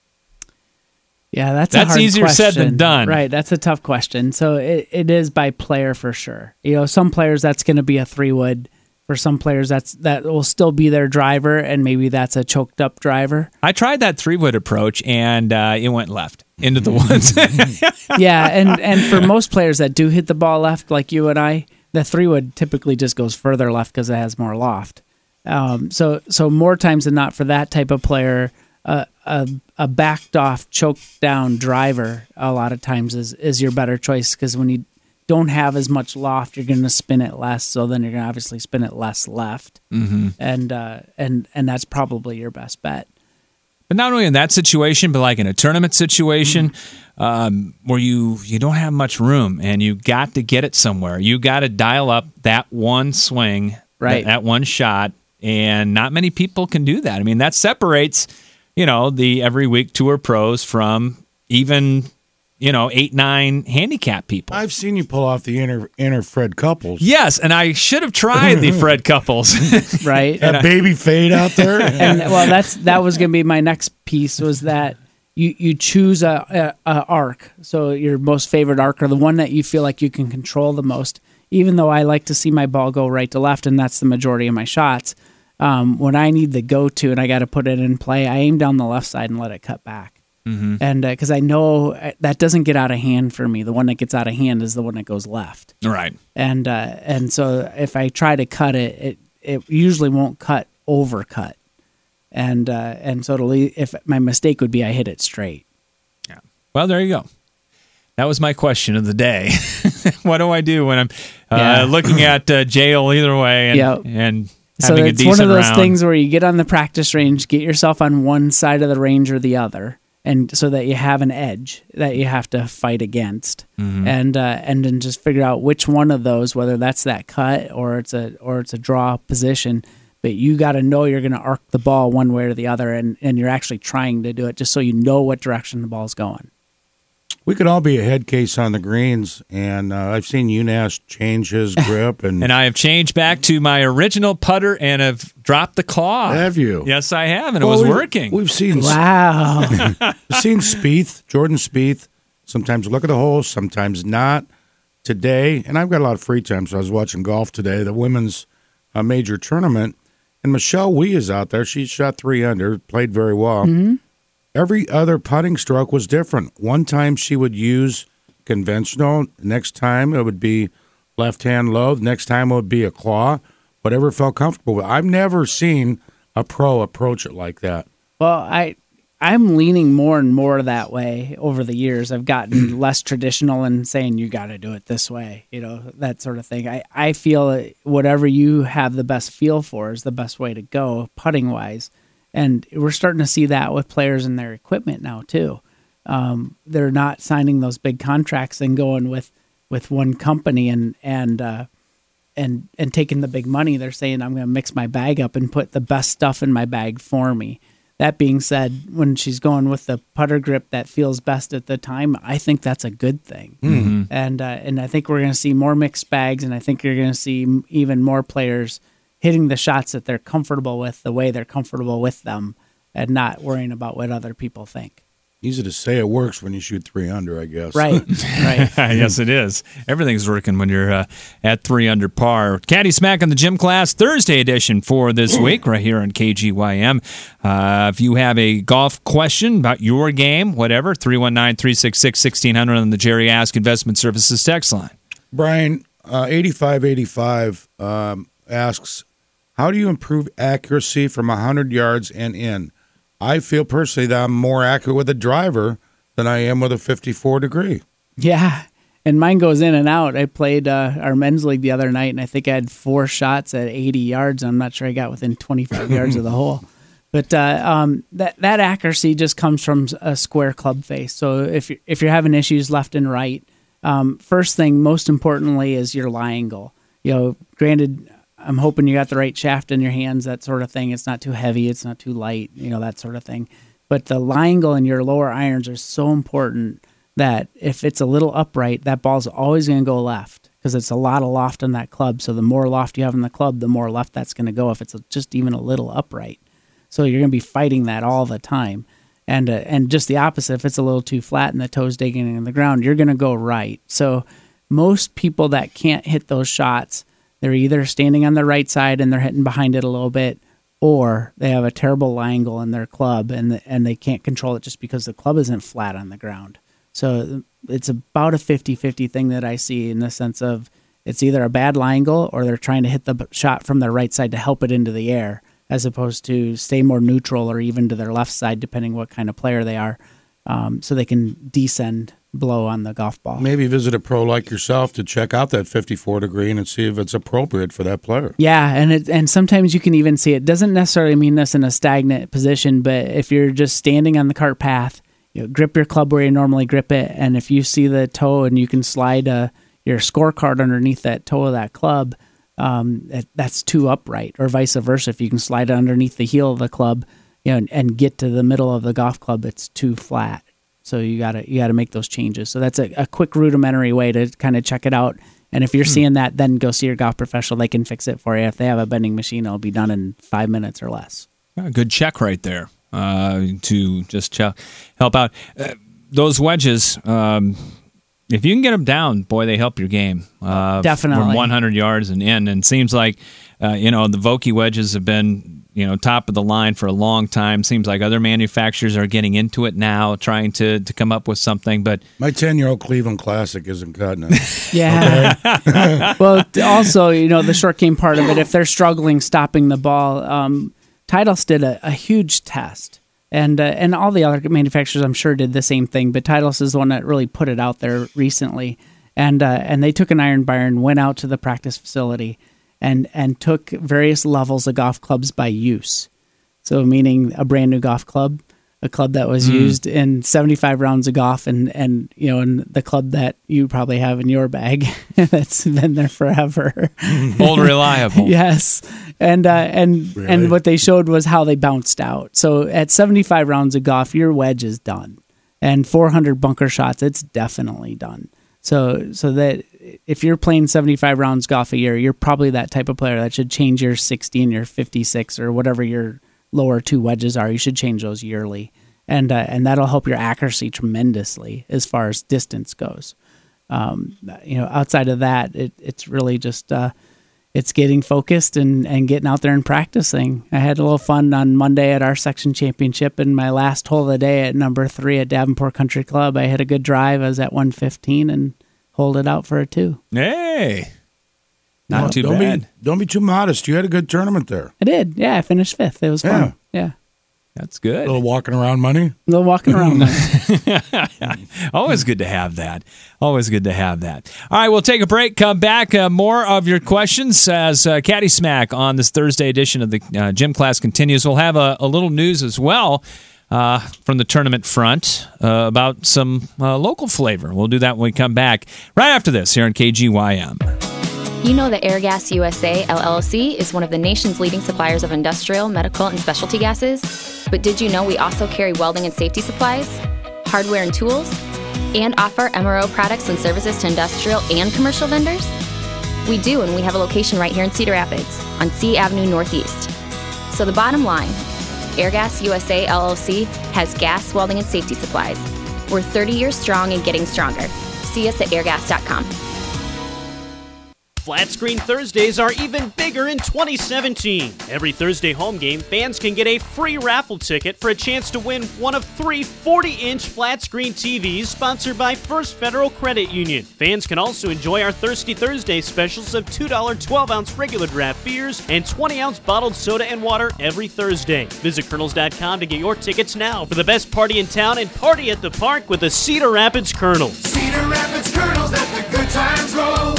Yeah, that's that's a hard easier question. said than done. Right, that's a tough question. So it, it is by player for sure. You know, some players that's going to be a three wood. For some players, that's that will still be their driver, and maybe that's a choked up driver. I tried that three wood approach, and uh, it went left into the woods. Yeah, and, and for most players that do hit the ball left, like you and I, the three wood typically just goes further left because it has more loft. Um, so so more times than not, for that type of player, uh, a a backed off, choked down driver a lot of times is is your better choice, because when you don't have as much loft, you're going to spin it less. So then you're going to obviously spin it less left, mm-hmm. and uh, and and that's probably your best bet. But not only in that situation, but like in a tournament situation, mm-hmm. um, where you you don't have much room and you got to get it somewhere. You got to dial up that one swing, right? That, that one shot, and not many people can do that. I mean, that separates, you know, the every week tour pros from even, you know, eight, nine handicap people. I've seen you pull off the inner inner Fred Couples. Yes, and I should have tried the Fred Couples. Right. That baby fade out there. And well, that's that was going to be my next piece, was that you, you choose a, a, a arc. So your most favorite arc, or the one that you feel like you can control the most. Even though I like to see my ball go right to left, and that's the majority of my shots, um, when I need the go-to and I got to put it in play, I aim down the left side and let it cut back. Mm-hmm. And because uh, I know that doesn't get out of hand for me. The one that gets out of hand is the one that goes left. Right. And uh, and so if I try to cut it, it, it usually won't cut overcut. And uh, and so it'll, if my mistake would be I hit it straight. Yeah. Well, there you go. That was my question of the day. What do I do when I'm uh, Yeah. looking at uh, jail either way and Yep. and So having a it's decent one of those round? things where you get on the practice range, get yourself on one side of the range or the other, and so that you have an edge that you have to fight against, Mhm. and uh, and then just figure out which one of those, whether that's that cut or it's a or it's a draw position. But you got to know you're going to arc the ball one way or the other, and, and you're actually trying to do it just so you know what direction the ball's going. We could all be a head case on the greens, and uh, I've seen UNash change his grip. And, and I have changed back to my original putter and have dropped the claw. Have you? Yes, I have, and well, it was we've, working. We've seen wow. We've seen Spieth, Jordan Spieth, sometimes look at the hole, sometimes not. Today, and I've got a lot of free time, so I was watching golf today, the women's uh, major tournament, and Michelle Wie is out there. She shot three under, played very well. Mm-hmm. Every other putting stroke was different. One time she would use conventional. Next time it would be left hand low. Next time it would be a claw. Whatever felt comfortable with. I've never seen a pro approach it like that. Well, I, I'm leaning more and more that way over the years. I've gotten less traditional and saying you got to do it this way, you know, that sort of thing. I, I feel that whatever you have the best feel for is the best way to go putting wise. And we're starting to see that with players and their equipment now, too. Um, they're not signing those big contracts and going with, with one company and and uh, and and taking the big money. They're saying, I'm going to mix my bag up and put the best stuff in my bag for me. That being said, when she's going with the putter grip that feels best at the time, I think that's a good thing. Mm-hmm. And, uh, and I think we're going to see more mixed bags, and I think you're going to see even more players hitting the shots that they're comfortable with the way they're comfortable with them and not worrying about what other people think. Easy to say it works when you shoot three under, I guess. Right, right. Yes, it is. Everything's working when you're uh, at three under par. Caddy Smack on the Gym Class Thursday edition for this week right here on K G Y M. Uh, if you have a golf question about your game, whatever, three one nine, three six six, one six zero zero on the Jerry Ask Investment Services text line. Brian, uh, eighty-five eighty-five um, asks, how do you improve accuracy from one hundred yards and in? I feel personally that I'm more accurate with a driver than I am with a fifty-four degree. Yeah, and mine goes in and out. I played uh, our men's league the other night, and I think I had four shots at eighty yards. I'm not sure I got within twenty-five yards of the hole. But uh, um, that that accuracy just comes from a square club face. So if you're, if you're having issues left and right, um, first thing, most importantly, is your lie angle. You know, granted, I'm hoping you got the right shaft in your hands, that sort of thing. It's not too heavy, it's not too light, you know, that sort of thing. But the lie angle in your lower irons are so important that if it's a little upright, that ball's always going to go left because it's a lot of loft on that club. So the more loft you have in the club, the more left that's going to go if it's just even a little upright. So you're going to be fighting that all the time. And uh, and just the opposite, if it's a little too flat and the toe's digging in the ground, you're going to go right. So most people that can't hit those shots, they're either standing on the right side and they're hitting behind it a little bit, or they have a terrible lie angle in their club and and they can't control it just because the club isn't flat on the ground. So it's about a fifty-fifty thing that I see in the sense of it's either a bad lie angle or they're trying to hit the shot from their right side to help it into the air as opposed to stay more neutral or even to their left side, depending what kind of player they are, um, so they can descend blow on the golf ball. Maybe visit a pro like yourself to check out that fifty-four degree and see if it's appropriate for that player. Yeah, and it, and sometimes you can even see it doesn't necessarily mean this in a stagnant position, but if you're just standing on the cart path, you know, grip your club where you normally grip it, and if you see the toe and you can slide uh, your scorecard underneath that toe of that club, um, that, that's too upright, or vice versa. If you can slide it underneath the heel of the club, you know, and, and get to the middle of the golf club, it's too flat. So you gotta you gotta make those changes. So that's a, a quick rudimentary way to kind of check it out. And if you're hmm. seeing that, then go see your golf professional. They can fix it for you. If they have a bending machine, it'll be done in five minutes or less. A good check right there uh, to just ch- help out. Uh, those wedges, um, if you can get them down, boy, they help your game. Uh, Definitely. From one hundred yards and in. And it seems like, uh, you know, the Vokey wedges have been, you know, top of the line for a long time. Seems like other manufacturers are getting into it now, trying to, to come up with something. But my ten-year-old Cleveland Classic isn't cutting it. Yeah. Well, also, you know, the short game part of it, if they're struggling stopping the ball, um, Titleist did a, a huge test. And uh, and all the other manufacturers, I'm sure, did the same thing. But Titleist is the one that really put it out there recently. And uh, and they took an iron bar and went out to the practice facility and, and took various levels of golf clubs by use. So meaning a brand new golf club, a club that was mm. used in seventy-five rounds of golf, and, and you know, and the club that you probably have in your bag that's been there forever. Old reliable. Yes. And uh, and Really? and what they showed was how they bounced out. So at seventy-five rounds of golf, your wedge is done. and four hundred bunker shots, it's definitely done. So so that if you're playing seventy-five rounds golf a year, you're probably that type of player that should change your sixty and your fifty-six or whatever your lower two wedges are. You should change those yearly. And uh, and that'll help your accuracy tremendously as far as distance goes. Um, you know, outside of that, it, it's really just uh, it's getting focused and, and getting out there and practicing. I had a little fun on Monday at our section championship, and my last hole of the day at number three at Davenport Country Club, I hit a good drive. I was at one fifteen and holed it out for a two. Hey, not No, too don't bad. Be, don't be too modest. You had a good tournament there. I did. Yeah, I finished fifth. It was Yeah. fun. Yeah. That's good. A little walking around money. A little walking around money. Always good to have that. Always good to have that. All right, we'll take a break. Come back. Uh, more of your questions as uh, Caddy Smack on this Thursday edition of the uh, gym class continues. We'll have a, a little news as well uh, from the tournament front uh, about some uh, local flavor. We'll do that when we come back right after this here on K G Y M. You know that Airgas U S A, L L C, is one of the nation's leading suppliers of industrial, medical, and specialty gases. But did you know we also carry welding and safety supplies, hardware and tools, and offer M R O products and services to industrial and commercial vendors? We do, and we have a location right here in Cedar Rapids on C Avenue Northeast. So the bottom line, Airgas U S A, L L C has gas, welding, and safety supplies. We're thirty years strong and getting stronger. See us at airgas dot com. Flat Screen Thursdays are even bigger in twenty seventeen. Every Thursday home game, fans can get a free raffle ticket for a chance to win one of three forty-inch flat screen T Vs sponsored by First Federal Credit Union. Fans can also enjoy our Thirsty Thursday specials of two dollars twelve-ounce regular draft beers and twenty-ounce bottled soda and water every Thursday. Visit Kernels dot com to get your tickets now for the best party in town and party at the park with the Cedar Rapids Kernels. Cedar Rapids Kernels, let the good times roll.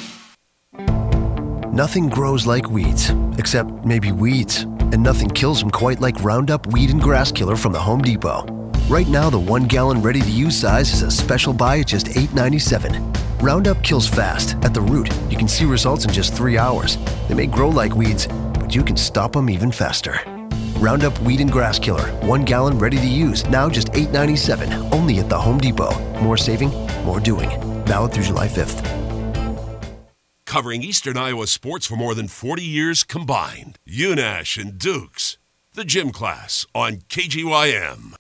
Nothing grows like weeds, except maybe weeds. And nothing kills them quite like Roundup Weed and Grass Killer from the Home Depot. Right now, the one-gallon ready-to-use size is a special buy at just eight ninety-seven. Roundup kills fast, at the root. You can see results in just three hours. They may grow like weeds, but you can stop them even faster. Roundup Weed and Grass Killer, one gallon ready to use, now just eight ninety-seven, only at the Home Depot. More saving, more doing. Valid through July fifth. Covering Eastern Iowa sports for more than forty years combined. UNASH and Dukes. The Gym Class on K G Y M.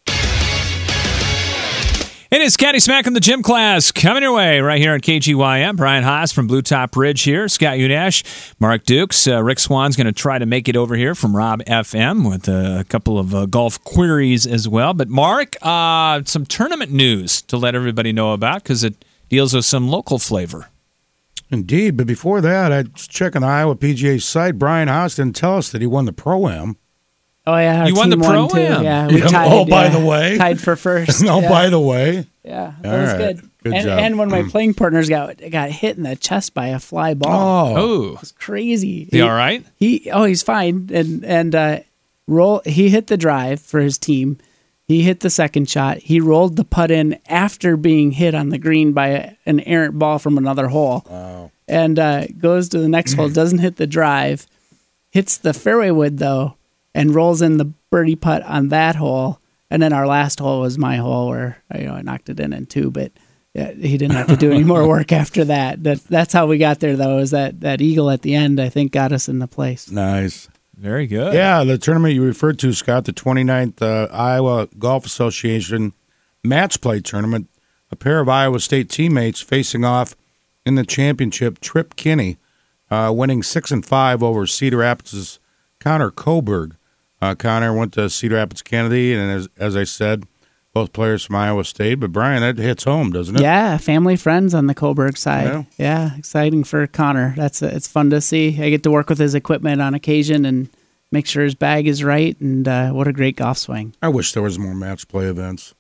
It is Caddy Smack in the Gym Class coming your way right here on K G Y M. Brian Haas from Blue Top Ridge here. Scott Unash, Mark Dukes. Uh, Rick Swan's going to try to make it over here from Rob F M with a couple of uh, golf queries as well. But Mark, uh, some tournament news to let everybody know about because it deals with some local flavor. Indeed, but before that, I was checking the Iowa P G A site. Brian Haas didn't tell us that he won the Pro-Am. Oh, yeah. our You won team the won, too. Pro-Am? Yeah, we Yeah, tied. oh, by yeah. the way. Tied for first. No, yeah. by the way. Yeah, that All was right. good. Good and, job. and when my Mm. playing partners got got hit in the chest by a fly ball. Oh. It was crazy. Is he all right? He oh, he's fine. And and uh, roll. He hit the drive for his team. He hit the second shot. He rolled the putt in after being hit on the green by a, an errant ball from another hole. Wow. And uh, goes to the next hole. Doesn't hit the drive. Hits the fairway wood though, and rolls in the birdie putt on that hole. And then our last hole was my hole where you know I knocked it in in two, but yeah, he didn't have to do any more work after that. That that's how we got there though. Is that that eagle at the end? I think got us in the place. Nice. Very good. Yeah, the tournament you referred to, Scott, the twenty-ninth uh, Iowa Golf Association match play tournament. A pair of Iowa State teammates facing off in the championship. Trip Kinney uh, winning six and five over Cedar Rapids' Connor Coburg. Uh, Connor went to Cedar Rapids Kennedy, and as, as I said, both players from Iowa State. But, Brian, that hits home, doesn't it? Yeah, family friends on the Coburg side. Yeah. Yeah, exciting for Connor. That's it's fun to see. I get to work with his equipment on occasion and make sure his bag is right. And uh, what a great golf swing. I wish there was more match play events.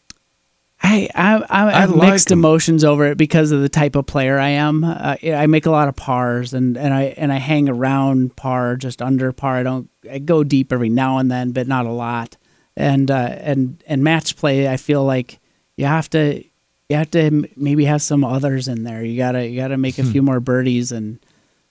I I, I, I have like mixed 'em. emotions over it because of the type of player I am. Uh, I make a lot of pars and, and I and I hang around par, just under par. I don't I go deep every now and then, but not a lot. And uh, and and match play, I feel like you have to you have to maybe have some others in there. You gotta you gotta make a few more birdies and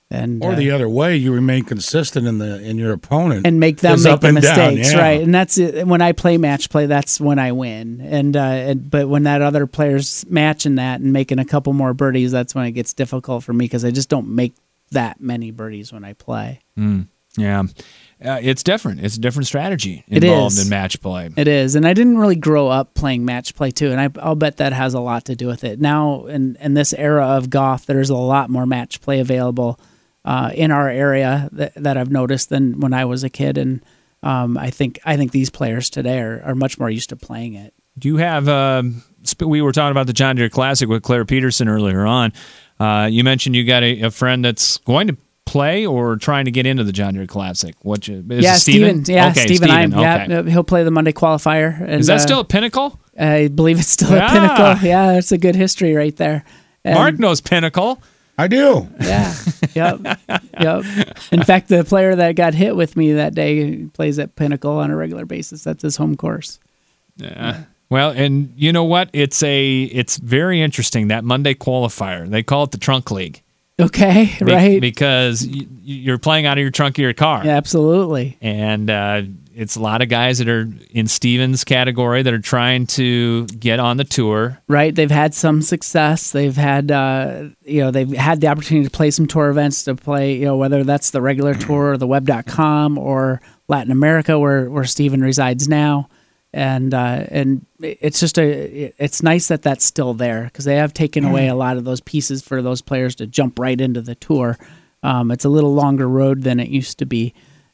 And, or uh, the other way, you remain consistent in the in your opponent and make them is make up the and down, mistakes, yeah. right? And that's it. When I play match play, that's when I win. And, uh, and but when that other player's matching that and making a couple more birdies, that's when it gets difficult for me because I just don't make that many birdies when I play. Mm, yeah, uh, it's different. It's a different strategy It involved is. in match play. It is, and I didn't really grow up playing match play too, and I, I'll bet that has a lot to do with it. Now, in in this era of golf, there's a lot more match play available uh, in our area that, that I've noticed than when I was a kid, and um, I think I think these players today are, are much more used to playing it. Do you have? Um, sp- we were talking about the John Deere Classic with Claire Peterson earlier on. Uh, you mentioned you got a, a friend that's going to play or trying to get into the John Deere Classic. What? You, is yeah, it Steven? Steven. Yeah, okay, Steven. Steven. I'm, Okay. yeah, he'll play the Monday qualifier. And, Is that uh, still at Pinnacle? I believe it's still Yeah. at Pinnacle. Yeah, it's a good history right there. And Mark knows Pinnacle. I do. Yeah. Yep. Yep. In fact, the player that got hit with me that day plays at Pinnacle on a regular basis. That's his home course. Yeah. Well, and you know what? It's a it's very interesting, that Monday qualifier. They call it the Trunk League. Okay, Be- right. Because y- you're playing out of your trunk of your car. Yeah, absolutely. And uh, it's a lot of guys that are in Steven's category that are trying to get on the tour. Right. They've had some success. They've had, uh, you know, they've had the opportunity to play some tour events, to play, you know, whether that's the regular tour or the web dot com or Latin America, where, where Steven resides now. And uh, and it's just a it's nice that that's still there because they have taken away a lot of those pieces for those players to jump right into the tour. Um, it's a little longer road than it used to be,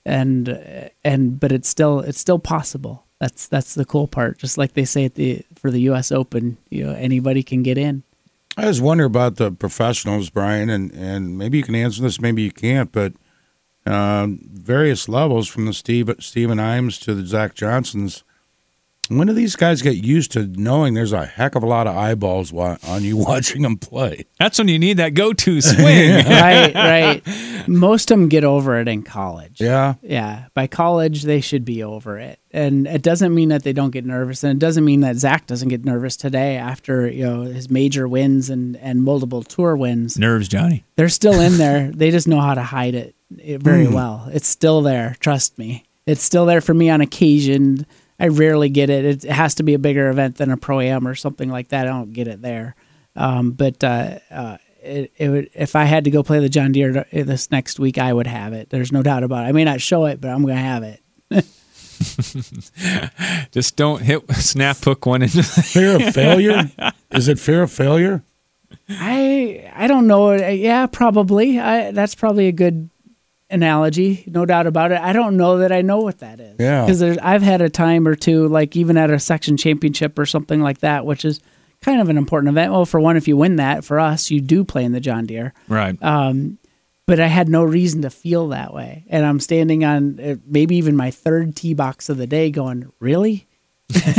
and and but it's still it's still possible. That's that's the cool part. Just like they say at the for the U S Open, you know, anybody can get in. I just wonder about the professionals, Brian, and, and maybe you can answer this, maybe you can't, but um, various levels from the Steve Stephen Imes to the Zach Johnsons. When do these guys get used to knowing there's a heck of a lot of eyeballs wa- on you watching them play? That's when you need that go-to swing. Right, right. Most of them get over it in college. Yeah. Yeah. By college, they should be over it. And it doesn't mean that they don't get nervous. And it doesn't mean that Zach doesn't get nervous today after, you know, his major wins and, and multiple tour wins. Nerves, Johnny. They're still in there. They just know how to hide it very Mm. well. It's still there. Trust me. It's still there for me on occasion. I rarely get it. It has to be a bigger event than a Pro-Am or something like that. I don't get it there. Um, but uh, uh, it, it would, if I had to go play the John Deere this next week, I would have it. There's no doubt about it. I may not show it, but I'm going to have it. Just don't hit snap hook one into Fear of failure? Is it fear of failure? I I don't know. Yeah, probably. I, that's probably a good analogy, no doubt about it. I don't know that I know what that is. Yeah. Because I've had a time or two, like even at a section championship or something like that, which is kind of an important event. Well, for one, if you win that, for us, you do play in the John Deere. Right. Um, but I had no reason to feel that way. And I'm standing on uh, maybe even my third tee box of the day going, really? Just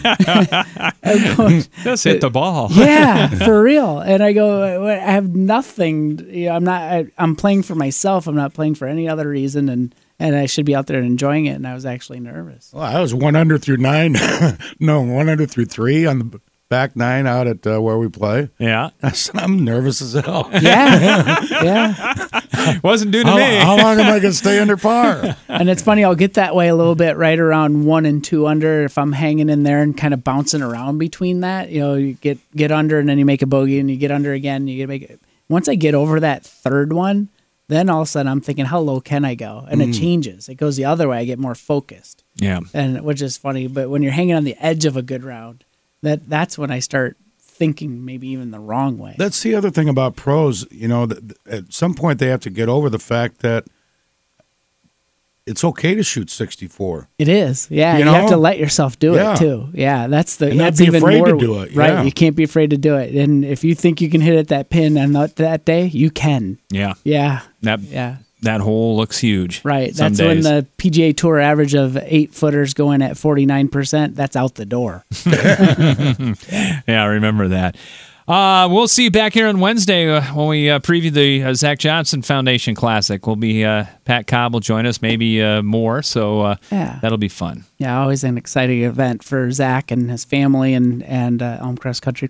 hit the ball. Yeah, for real. And I go, I have nothing. You know, I'm not. I, I'm playing for myself. I'm not playing for any other reason. And and I should be out there enjoying it. And I was actually nervous. Well, I was one under through nine. no, one under through three on the back nine out at uh, where we play. Yeah. I said, I'm nervous as hell. Yeah, yeah. Wasn't due to how, me. How long am I going to stay under par? And it's funny, I'll get that way a little bit right around one and two under if I'm hanging in there and kind of bouncing around between that. You know, you get get under and then you make a bogey and you get under again. And you get make it. Once I get over that third one, then all of a sudden I'm thinking, how low can I go? And Mm. it changes. It goes the other way. I get more focused. Yeah. And which is funny. But when you're hanging on the edge of a good round, that that's when I start thinking maybe even the wrong way. That's the other thing about pros. You know, th- th- at some point they have to get over the fact that it's okay to shoot sixty-four. It is, yeah. You You, know? have to let yourself do Yeah. it too. Yeah, that's the And not that's be even afraid more to do it, right. yeah. You can't be afraid to do it, and if you think you can hit it that pin on that, that day, you can. Yeah. Yeah, That yeah. that hole looks huge. Right. Some That's when days. the P G A Tour average of eight footers going at forty-nine percent. That's out the door. Yeah, I remember that. Uh, we'll see you back here on Wednesday uh, when we uh, preview the uh, Zach Johnson Foundation Classic. We'll be uh, Pat Cobb will join us, maybe uh, more. So uh, Yeah. that'll be fun. Yeah, always an exciting event for Zach and his family and and uh, Elmcrest Country Club.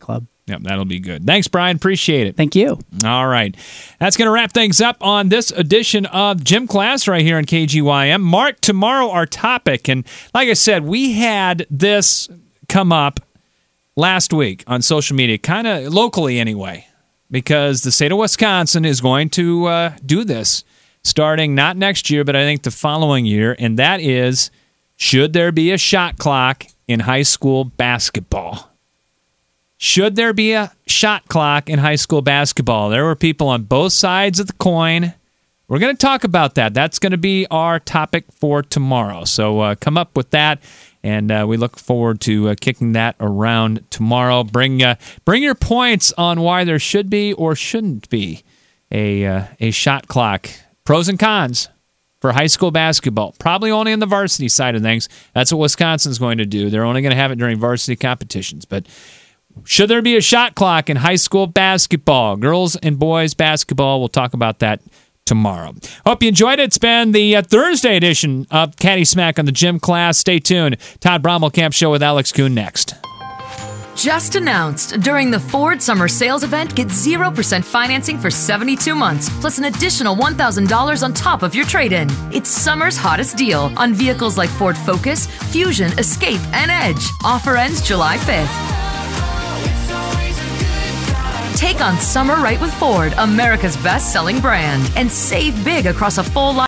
Yep, that'll be good. Thanks, Brian. Appreciate it. Thank you. All right. That's going to wrap things up on this edition of Gym Class right here on K G Y M. Mark, tomorrow our topic, and like I said, we had this come up last week on social media, kind of locally anyway, because the state of Wisconsin is going to uh, do this starting not next year, but I think the following year, and that is, should there be a shot clock in high school basketball? Should there be a shot clock in high school basketball? There were people on both sides of the coin. We're going to talk about that. That's going to be our topic for tomorrow. So uh, come up with that, and uh, we look forward to uh, kicking that around tomorrow. Bring uh, bring your points on why there should be or shouldn't be a uh, a shot clock. Pros and cons for high school basketball. Probably only on the varsity side of things. That's what Wisconsin's going to do. They're only going to have it during varsity competitions, but should there be a shot clock in high school basketball? Girls and boys basketball, we'll talk about that tomorrow. Hope you enjoyed it. It's been the uh, Thursday edition of Caddy Smack on the Gym Class. Stay tuned. Todd Brommelkamp Show with Alex Kuhn next. Just announced, during the Ford Summer Sales Event, get zero percent financing for seventy-two months, plus an additional one thousand dollars on top of your trade-in. It's summer's hottest deal on vehicles like Ford Focus, Fusion, Escape, and Edge. Offer ends July fifth. Take on summer right with Ford, America's best-selling brand, and save big across a full line